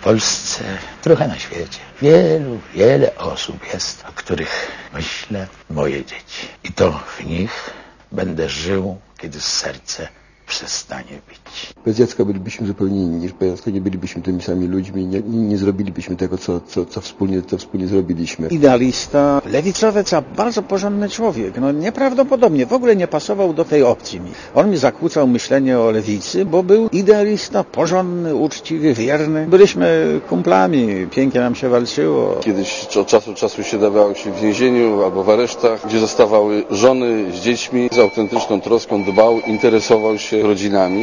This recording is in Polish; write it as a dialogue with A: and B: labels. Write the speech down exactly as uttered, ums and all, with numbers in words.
A: Polsce, trochę na świecie. Wielu, wiele osób jest, o których myślę moje dzieci. I to w nich będę żył, kiedy serce przestanie bić.
B: Bez Jacka bylibyśmy zupełnie inni. Bez Jacka nie bylibyśmy tymi samymi ludźmi, nie, nie zrobilibyśmy tego, co, co, co, wspólnie, co wspólnie zrobiliśmy.
C: Idealista, lewicowiec, a bardzo porządny człowiek. No nieprawdopodobnie, w ogóle nie pasował do tej opcji mi. On mi zakłócał myślenie o lewicy, bo był idealista, porządny, uczciwy, wierny. Byliśmy kumplami, pięknie nam się walczyło.
D: Kiedyś od czasu do czasu się dawało się w więzieniu albo w aresztach, gdzie zostawały żony z dziećmi, z autentyczną troską dbał, interesował się rodzinami.